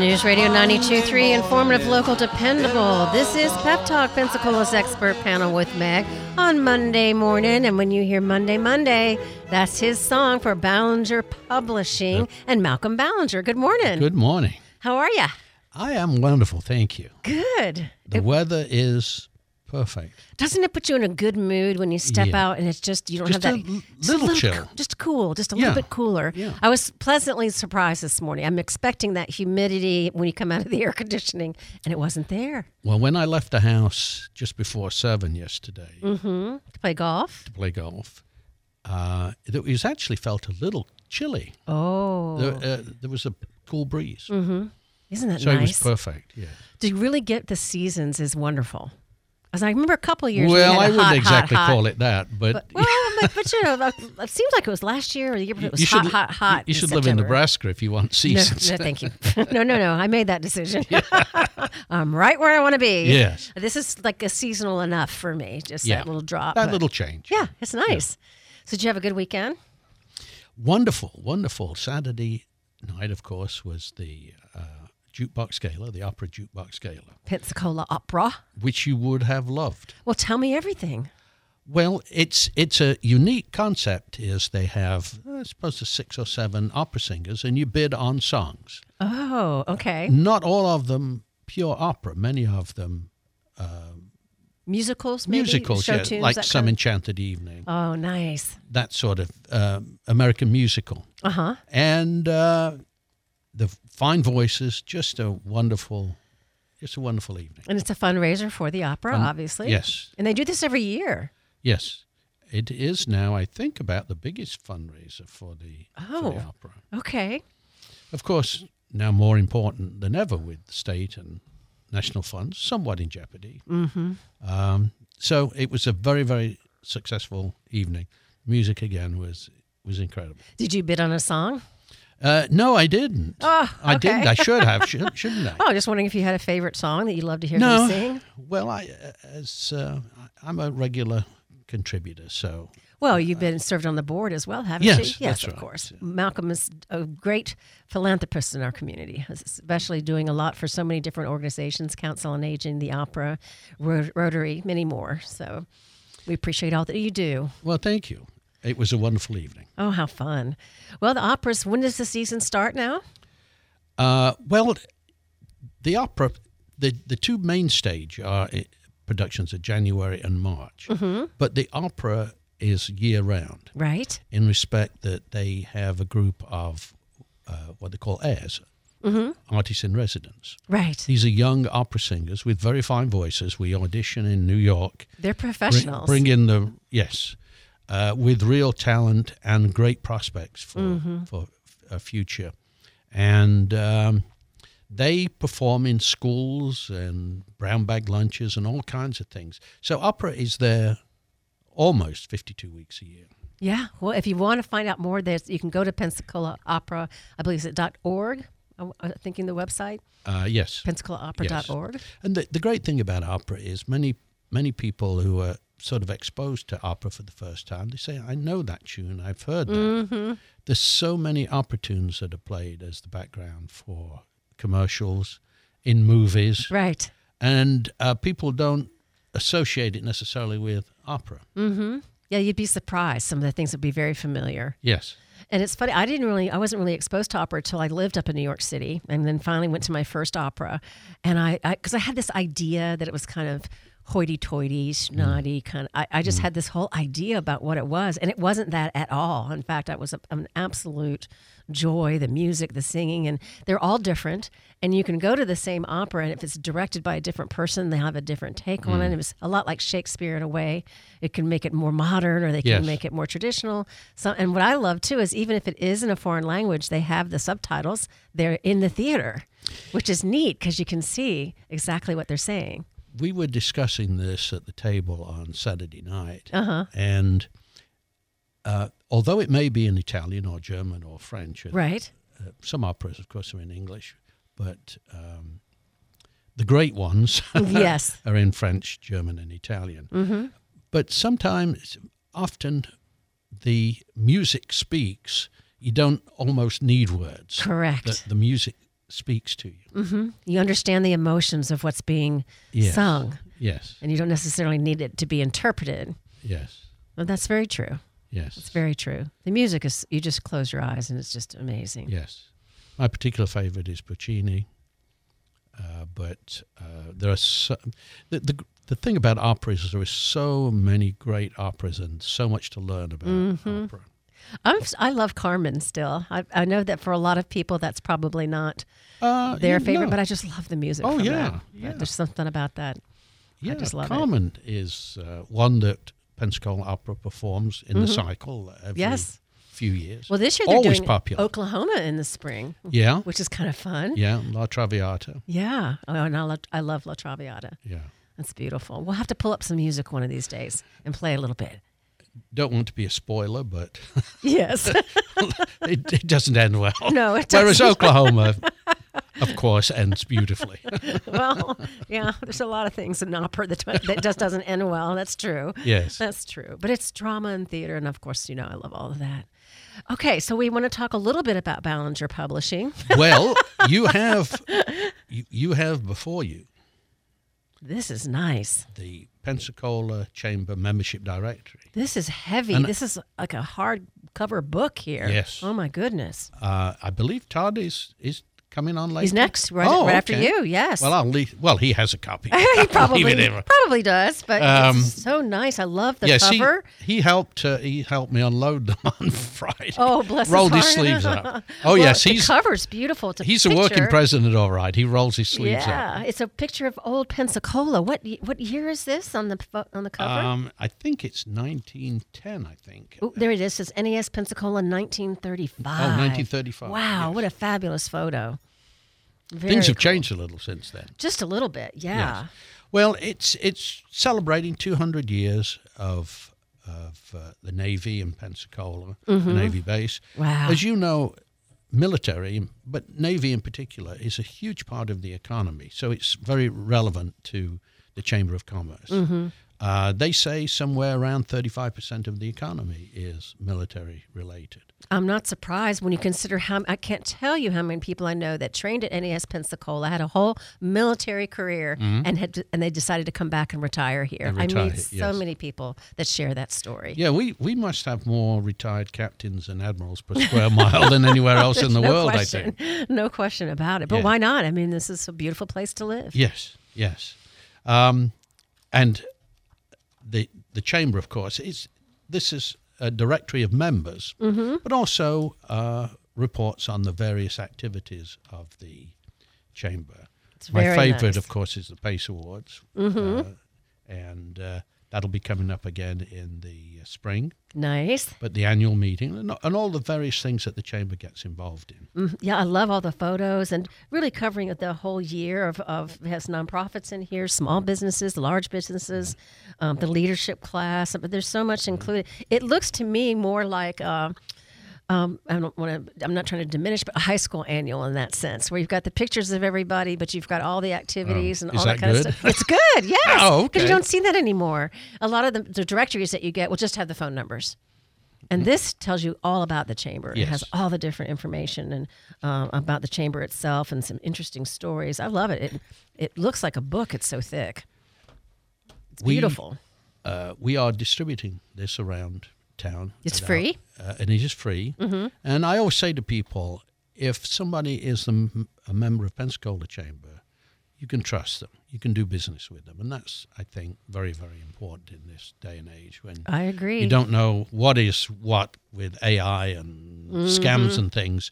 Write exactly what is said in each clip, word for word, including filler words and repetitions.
News Radio ninety-two point three, informative, local, dependable. This is Pep Talk, Pensacola's expert panel with Meg on Monday morning. And when you hear Monday, Monday, that's his song for Ballinger Publishing yep. and Malcolm Ballinger. Good morning. Good morning. How are you? I am wonderful, thank you. Good. The it, weather is perfect. Doesn't it put you in a good mood when you step yeah. out and it's just, you don't just have a that... l- just little, a little chill. Just cool, just a yeah. little bit cooler. Yeah. I was pleasantly surprised this morning. I'm expecting that humidity when you come out of the air conditioning, and it wasn't there. Well, when I left the house just before seven yesterday mm-hmm. to play golf, to play golf, uh, it was actually felt a little chilly. Oh. There, uh, there was a cool breeze. Mm-hmm. Isn't that so nice? So it was perfect, yeah. To really get the seasons is wonderful. As I remember a couple of years well, we had I a wouldn't hot, exactly hot, hot. call it that, but... but well, but, but you know, it seems like it was last year or the year before. It was you hot, should, hot, hot. You should in live in September. Nebraska if you want seasons. No, no thank you. no, no, no. I made that decision. I'm right where I want to be. Yes. This is like a seasonal enough for me, just yeah. that little drop. That but, little change. Yeah, it's nice. Yeah. So did you have a good weekend? Wonderful, wonderful. Saturday night, of course, was the... Uh, Jukebox Gala, the Opera Jukebox Gala. Pensacola Opera. Which you would have loved. Well, tell me everything. Well, it's it's a unique concept. Is they have, I suppose, there's six or seven opera singers, and you bid on songs. Oh, okay. Not all of them pure opera. Many of them uh, musicals, maybe? Musicals, Show yeah, tunes, like that Some kind of... Enchanted Evening. Oh, nice. That sort of um, American musical. Uh-huh. And uh, the fine voices, just a wonderful, just a wonderful evening. And it's a fundraiser for the opera, Fun- obviously. Yes. And they do this every year. Yes. It is now, I think, about the biggest fundraiser for the, oh, for the opera. Okay. Of course, now more important than ever with the state and national funds, somewhat in jeopardy. Mm-hmm. Um, so it was a very, very successful evening. Music, again, was was incredible. Did you bid on a song? Uh, no, I didn't. Oh, okay. I didn't. I should have, should, shouldn't I? Oh, just wondering if you had a favorite song that you'd love to hear no. them sing. Well, I as uh, I'm a regular contributor, so. Well, you've been served on the board as well, haven't yes, you? Yes, that's of right. course. Malcolm is a great philanthropist in our community, especially doing a lot for so many different organizations, Council on Aging, the Opera, Rotary, many more. So we appreciate all that you do. Well, thank you. It was a wonderful evening. Oh, how fun. Well, the operas, when does the season start now? Uh, well, the opera, the, the two main stage are productions are January and March. Mm-hmm. But the opera is year-round. Right. In respect that they have a group of uh, what they call airs, mm-hmm. artists in residence. Right. These are young opera singers with very fine voices. We audition in New York. They're professionals. Bring, bring in the, yes, uh, with real talent and great prospects for, mm-hmm. for a future. And um, they perform in schools and brown bag lunches and all kinds of things. So opera is there almost fifty-two weeks a year. Yeah. Well, if you want to find out more, there's, you can go to Pensacola Opera, I believe it's .org, I'm thinking the website. Uh, yes. Pensacola Opera dot org. Yes. And the, the great thing about opera is many, many people who are sort of exposed to opera for the first time, they say, I know that tune, I've heard that. Mm-hmm. There's so many opera tunes that are played as the background for commercials, in movies. Right. And uh, people don't associate it necessarily with opera. Mm-hmm. Yeah, you'd be surprised. Some of the things would be very familiar. Yes. And it's funny, I didn't really, I wasn't really exposed to opera until I lived up in New York City, and then finally went to my first opera. And I, because I, I had this idea that it was kind of hoity-toity, snotty, mm. kind of, I, I just mm. had this whole idea about what it was, and it wasn't that at all. In fact, it was a, an absolute joy, the music, the singing, and they're all different. And you can go to the same opera, and if it's directed by a different person, they have a different take on mm. it. It was a lot like Shakespeare in a way. It can make it more modern, or they can yes. make it more traditional. So, and what I love, too, is even if it is in a foreign language, they have the subtitles. They're in the theater, which is neat because you can see exactly what they're saying. We were discussing this at the table on Saturday night, uh-huh. and uh, although it may be in Italian or German or French, right? Uh, some operas, of course, are in English, but um, the great ones yes. are in French, German, and Italian. Mm-hmm. But sometimes, often, the music speaks. You don't almost need words. Correct. The, the music speaks to you. Mm-hmm. You understand the emotions of what's being Yes. sung, Yes. and you don't necessarily need it to be interpreted. Yes. Well, that's very true. Yes. It's very true. The music is, you just close your eyes and it's just amazing. Yes. My particular favorite is Puccini. Uh, but uh, there are so, the, the the thing about opera is there are so many great operas and so much to learn about Mm-hmm. opera. I'm, I love Carmen still. I, I know that for a lot of people that's probably not Uh, their yeah, favorite, no. but I just love the music. Oh, from yeah, that. yeah. There's something about that. yeah, just love it. Carmen is uh, one that Pensacola Opera performs in the cycle every Mm-hmm. Yes. few years. Well, this year they're Always doing popular. Oklahoma in the spring, Yeah, which is kind of fun. yeah, La Traviata. Yeah. Oh, and I love, I love La Traviata. Yeah. That's beautiful. We'll have to pull up some music one of these days and play a little bit. Don't want to be a spoiler, but Yes. it, it doesn't end well. No, it Whereas doesn't. Oklahoma, of course, ends beautifully. Well, yeah, there's a lot of things in opera that, that just doesn't end well. That's true. Yes. That's true. But it's drama and theater, and of course, you know, I love all of that. Okay, so we want to talk a little bit about Ballinger Publishing. Well, you have you, you have before you This is nice. the Pensacola Chamber Membership Directory. This is heavy. And- this is like a hardcover book here. Yes. Oh my goodness. Uh, I believe Todd is is coming on later. He's next, right, Oh, right after okay. you. Yes. Well, I'll leave. Well, he has a copy. he I'll leave probably it in. probably does, but Um, it's so nice. I love the Yes, cover. he, he helped. Uh, he helped me unload them on Friday. Oh, bless his Rolled his heart. sleeves up. Oh, Well, yes, the he's cover's beautiful. It's a he's a picture. working president, all right. He rolls his sleeves Yeah, up. it's a picture of old Pensacola. What y- what year is this on the pho- on the cover? Um, I think it's nineteen ten. I think. Ooh, there it is. It says N E S Pensacola, nineteen thirty-five. Oh, nineteen thirty-five. Wow, yes. what a fabulous photo. Very Things have cool. changed a little since then. Just a little bit, yeah. Yes. Well, it's it's celebrating two hundred years of of uh, the Navy in Pensacola, the Navy base. Mm-hmm. Wow. As you know, military, but Navy in particular, is a huge part of the economy. So it's very relevant to the Chamber of Commerce. Mm-hmm. Uh, they say somewhere around thirty-five percent of the economy is military related. I'm not surprised when you consider how I can't tell you how many people I know that trained at N E S Pensacola, had a whole military career, and had and they decided to come back and retire here. And I retire, meet so yes. many people that share that story. Yeah, we, we must have more retired captains and admirals per square mile than anywhere else in the no world, question. I think. No question about it. But Yeah. why not? I mean, this is a beautiful place to live. Yes, yes. Um, and the the chamber, of course, is this is a directory of members, Mm-hmm. but also uh, reports on the various activities of the chamber. It's My very favorite, nice. of course, is the PACE Awards, Mm-hmm. uh, and uh, that'll be coming up again in the uh, spring. Nice. But the annual meeting and, and all the various things that the chamber gets involved in. Mhm. Yeah, I love all the photos and really covering the whole year of, of it has nonprofits in here, small businesses, large businesses, um, the leadership class. But there's so much included. It looks to me more like uh, um, I don't want to. I'm not trying to diminish, but a high school annual in that sense, where you've got the pictures of everybody, but you've got all the activities Oh, and is all that, that kind good? of stuff. It's good, yes. Oh, Because you okay. don't see that anymore. A lot of the, the directories that you get will just have the phone numbers. And this tells you all about the chamber. It Yes. has all the different information and uh, about the chamber itself and some interesting stories. I love it. It it looks like a book. It's so thick. It's We- beautiful. Uh, we are distributing this around town. It's It free? out, uh, and it is free. Mm-hmm. And I always say to people, if somebody is a, m- a member of Pensacola Chamber, you can trust them. You can do business with them. And that's, I think, very, very important in this day and age when I agree. you don't know what is what with A I and Mm-hmm. scams and things.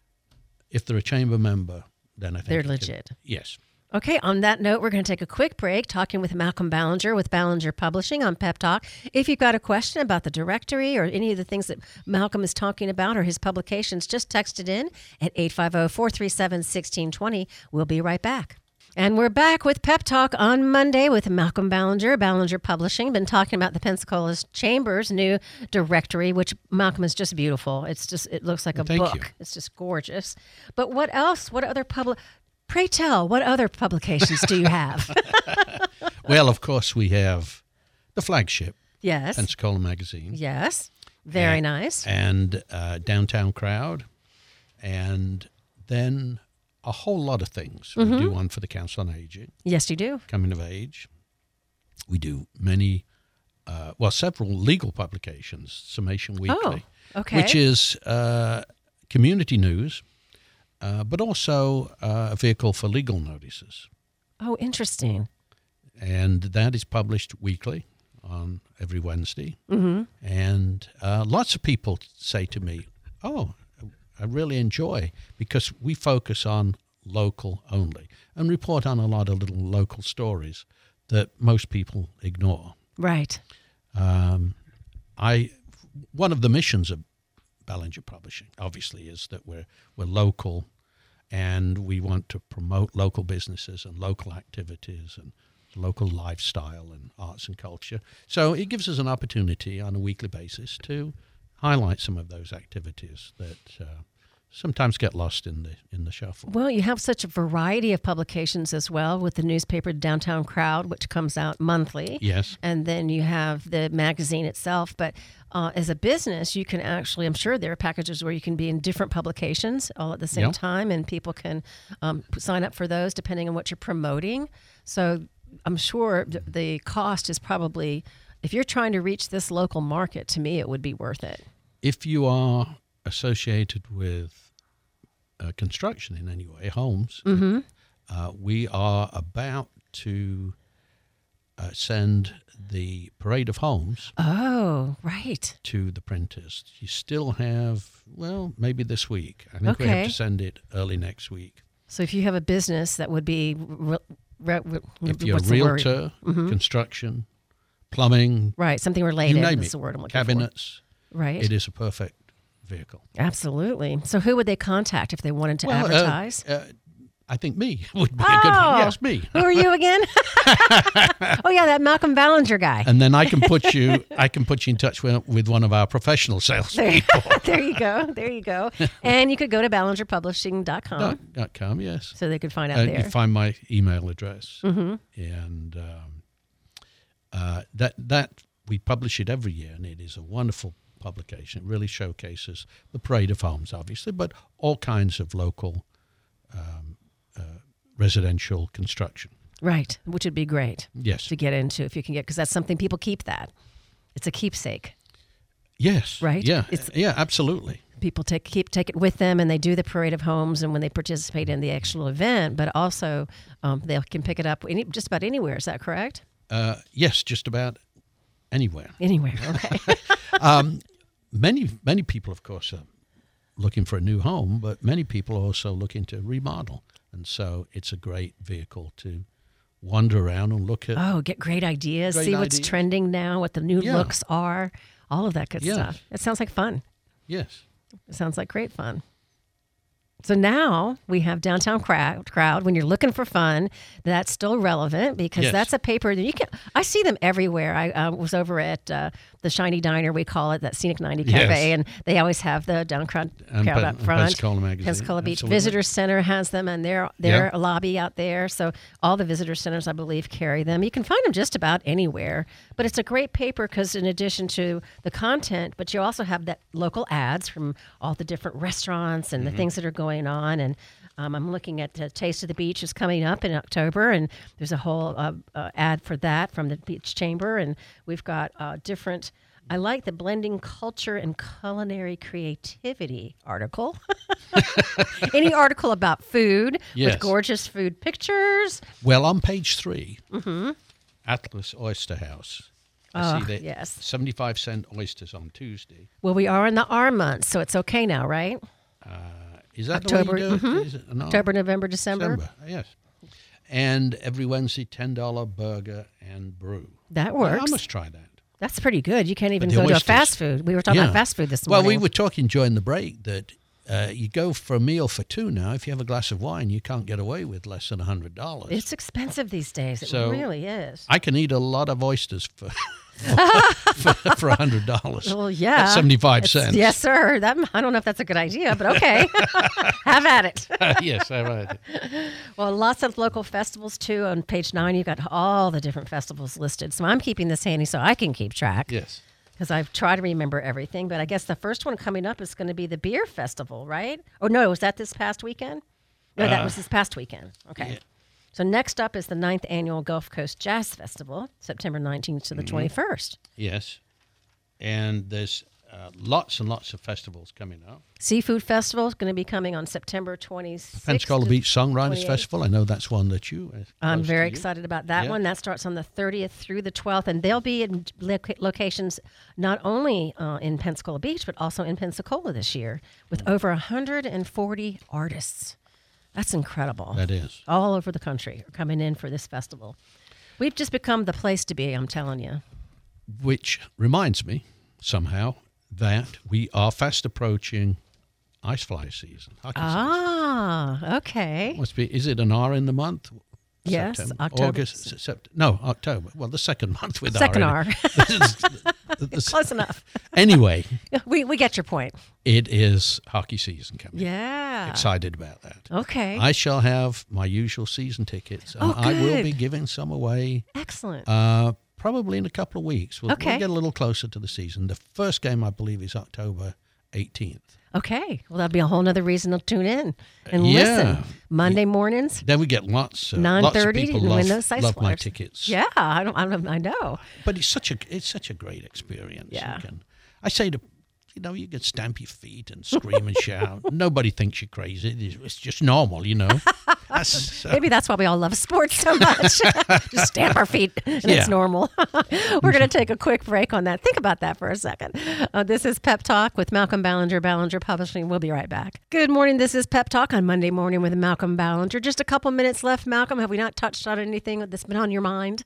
If they're a chamber member, then I think They're you can- legit. yes. Okay, on that note, we're going to take a quick break talking with Malcolm Ballinger with Ballinger Publishing on Pep Talk. If you've got a question about the directory or any of the things that Malcolm is talking about or his publications, just text it in at eight five zero, four three seven, one six two zero. We'll be right back. And we're back with Pep Talk on Monday with Malcolm Ballinger, Ballinger Publishing. Been talking about the Pensacola Chamber's new directory, which Malcolm is just beautiful. It's just it looks like a thank book. you. It's just gorgeous. But what else? What other public? Pray tell, what other publications do you have? Well, of course, we have the flagship, Yes. Pensacola Magazine. Yes. Very And- nice. And uh, Downtown Crowd. And then a whole lot of things. Mm-hmm. We do one for the Council on Aging, Yes, you do. Coming of Age. We do many, uh, well, several legal publications, Summation Weekly, Oh, okay. which is uh, community news, uh, but also uh, a vehicle for legal notices. Oh, interesting. And that is published weekly on every Wednesday. Mm-hmm. And uh, lots of people say to me, oh, I really enjoy, because we focus on local only and report on a lot of little local stories that most people ignore. Right. Um, I one of the missions of Ballinger Publishing, obviously, is that we're we're local, and we want to promote local businesses and local activities and local lifestyle and arts and culture. So it gives us an opportunity on a weekly basis to highlight some of those activities that uh, sometimes get lost in the in the shuffle. Well, you have such a variety of publications as well, with the newspaper Downtown Crowd, which comes out monthly. Yes. And then you have the magazine itself. But uh, as a business, you can actually, I'm sure there are packages where you can be in different publications all at the same Yep. time, and people can um, sign up for those depending on what you're promoting. So I'm sure th- the cost is probably, if you're trying to reach this local market, to me, it would be worth it. If you are associated with uh, construction in any way, homes, Mm-hmm. uh, we are about to uh, send the Parade of Homes Oh, right. to the printers. You still have, well, maybe this week. I think we Okay. have to send it early next week. So if you have a business that would be, re- re- re- If you're a what's the word? realtor, Mhm. construction, plumbing, Right, something related. you name That's it, the word I'm looking cabinets, for. Right. it is a perfect vehicle. Absolutely. So who would they contact if they wanted to Well, uh, advertise? uh, I think me would be a good one. Oh. Yes, me. Who are you again? Oh yeah, that Malcolm Ballinger guy. And then I can put you, I can put you in touch with, with one of our professional There, salespeople. there you go. There you go. And you could go to ballinger publishing dot com dot, dot com, yes. so they could find out Uh, there. you find my email address, Mm-hmm. and um, uh, that that we publish it every year, and it is a wonderful publication. It really showcases the Parade of Homes, obviously, but all kinds of local um, uh, residential construction. Right, which would be great Yes, to get into if you can get, because that's something people keep that. It's a keepsake. yes, Right? Yeah, It's- yeah, absolutely. People take keep take it with them, and they do the Parade of Homes, and when they participate in the actual event, but also um, they can pick it up any, just about anywhere. Is that correct? Uh, yes, just about anywhere. Anywhere. Okay. Um, many many people, of course, are looking for a new home, but many people are also looking to remodel, and so it's a great vehicle to wander around and look at. Oh, get great ideas. Great see what's ideas. trending now, what the new Yeah. looks are, all of that good Yeah. stuff. It sounds like fun. Yes. It sounds like great fun. So now we have Downtown Crowd. Crowd. When you're looking for fun, that's still relevant because Yes. that's a paper that you can. I see them everywhere. I uh, was over at uh, the Shiny Diner, we call it, that Scenic ninety Cafe, Yes. and they always have the Down Crowd, And crowd Pen- up and front. Pensacola Magazine, Pensacola Beach absolutely. Visitor Center has them, and their their lobby out there. So all the visitor centers, I believe, carry them. You can find them just about anywhere. But it's a great paper because in addition to the content, but you also have that local ads from all the different restaurants and Mm-hmm. the things that are going on. And um, I'm looking at the Taste of the Beach is coming up in October, and there's a whole uh, uh, ad for that from the Beach Chamber. And we've got uh, different. I like the blending culture and culinary creativity article. Any article about food Yes. with gorgeous food pictures. Well, on page three, Atlas Oyster House. I Oh, see that yes. seventy-five cent oysters on Tuesday. Well, we are in the R month, so it's okay now, right? Uh, is that October, the way you do it? mhm. Is it? No. October, November, December. December, yes. And every Wednesday, ten dollar burger and brew. That Well, works. I must try that. That's pretty good. You can't even the go to a oysters- fast food. We were talking Yeah. about fast food this Well, morning. we were talking during the break that uh, you go for a meal for two now. If you have a glass of wine, you can't get away with less than one hundred dollars. It's expensive these days. It So- really is. I can eat a lot of oysters for for, for one hundred dollars. Well, yeah. That's seventy-five It's- cents. Yes, sir. That I don't know if that's a good idea, but okay. Have at it. yes, all right. Well, lots of local festivals too. On page nine, you've got all the different festivals listed. So I'm keeping this handy so I can keep track. Yes. Because I've tried to remember everything. But I guess the first one coming up is going to be the beer festival, right? Oh, no, was that this past weekend? No, that Uh, was this past weekend. Okay. yeah. So next up is the ninth Annual Gulf Coast Jazz Festival, September nineteenth to the Mm-hmm. twenty-first. Yes. And there's uh, lots and lots of festivals coming up. Seafood Festival is going to be coming on September twenty-sixth. Pensacola Beach Songwriters twenty-eighth. Festival. I know that's one that you. Uh, I'm close very to you. excited about that Yeah. one. That starts on the thirtieth through the twelfth, and they'll be in loca- locations not only uh, in Pensacola Beach, but also in Pensacola this year with over one hundred forty artists. That's incredible. That is. All over the country are coming in for this festival. We've just become the place to be, I'm telling you. Which reminds me somehow that we are fast approaching ice fly season. Hockey Ah, okay. season. Must be. Is it an R in the month? Yes, September, October. August, Se- Sept- no, October. Well, the second month with Second R. R. in it. The- the- Close enough. anyway, We, we get your point. it is hockey season coming. Yeah. Excited about that. Okay. I shall have my usual season tickets, and Oh, I will good. be giving some away Excellent. uh, probably in a couple of weeks. We'll, Okay. we'll get a little closer to the season. The first game, I believe, is October eighteenth. Okay. Well, that'll be a whole nother reason to tune in and Yeah. listen. Monday mornings, Then we get lots. Uh, nine lots of thirty, people and love, win those ice love my flyers. tickets. Yeah, I don't. I don't. I know. But it's such a it's such a great experience. Yeah. You can, I say to you know you can stamp your feet and scream and shout. Nobody thinks you're crazy. It's, it's just normal, you know. That's, uh, Maybe that's why we all love sports so much. Just stamp our feet, and Yeah. it's normal. We're going to take a quick break on that. Think about that for a second. Uh, this is Pep Talk with Malcolm Ballinger, Ballinger Publishing. We'll be right back. Good morning. This is Pep Talk on Monday morning with Malcolm Ballinger. Just a couple minutes left, Malcolm. Have we not touched on anything that's been on your mind?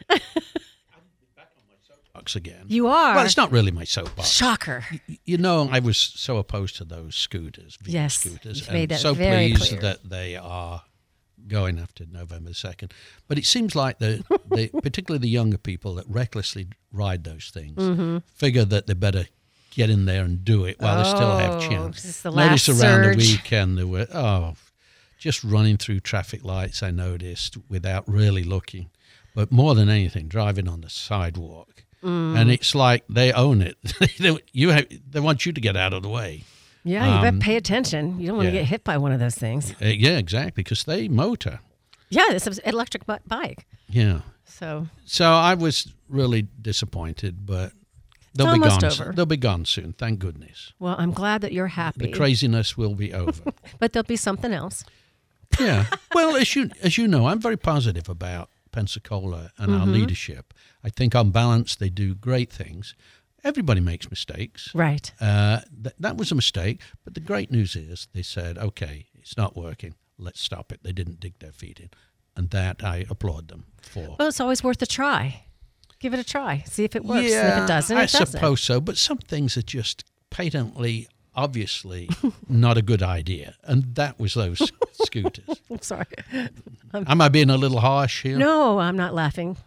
soapbox again. You are. Well, it's not really my soapbox. Shocker. You know, I was so opposed to those scooters, V Yes, scooters, you've made and that so very pleased clear. that they are going after November second. But it seems like the, the particularly the younger people that recklessly ride those things Mm-hmm. figure that they better get in there and do it while they still have Oh, chance. this is the Notice last around surge. the weekend there were oh, just running through traffic lights. I noticed without really looking, but more than anything, driving on the sidewalk. Mm. And it's like they own it. they, you have, they want you to get out of the way. Yeah, you Um, better pay attention. You don't want to yeah. get hit by one of those things. Uh, yeah, exactly, because they motor. Yeah, this is an electric bu- bike. Yeah. So So I was really disappointed, but they'll be almost gone. over. They'll be gone soon. Thank goodness. well, I'm glad that you're happy. The craziness will be over. But there'll be something else. Yeah. Well, as you as you know, I'm very positive about Pensacola and Mm-hmm. our leadership. I think on balance they do great things. Everybody makes mistakes. Right. Uh, th- that was a mistake. But the great news is they said, okay, it's not working. Let's stop it. They didn't dig their feet in. And that I applaud them for. Well, it's always worth a try. Give it a try. See if it works. And if it doesn't, I it doesn't. suppose so. But some things are just patently, obviously not a good idea. And that was those scooters. I'm sorry. Am I being a little harsh here? No, I'm not laughing.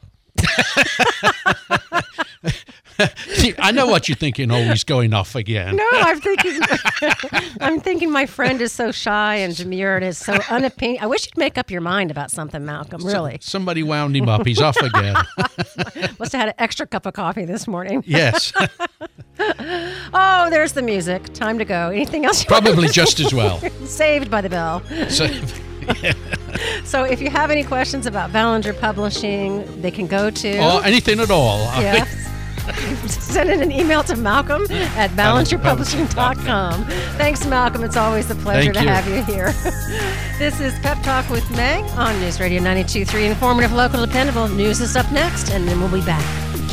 I know what you're thinking. Oh, he's going off again. No, I'm thinking. I'm thinking my friend is so shy and demure and is so unopinion. I wish you'd make up your mind about something, Malcolm. Really, Somebody wound him up. He's off again. must have had an extra cup of coffee this morning. Yes, Oh, there's the music. Time to go. Anything else? You probably just as well. Saved by the bell. So, So if you have any questions about Ballinger Publishing, they can go to or anything at all. yes. Send in an email to Malcolm at ballinger publishing dot com. Thanks, Malcolm. It's always a pleasure Thank to you. have you here. This is Pep Talk with Meg on News Radio ninety-two point three. Informative, local, dependable. News is up next, and then we'll be back.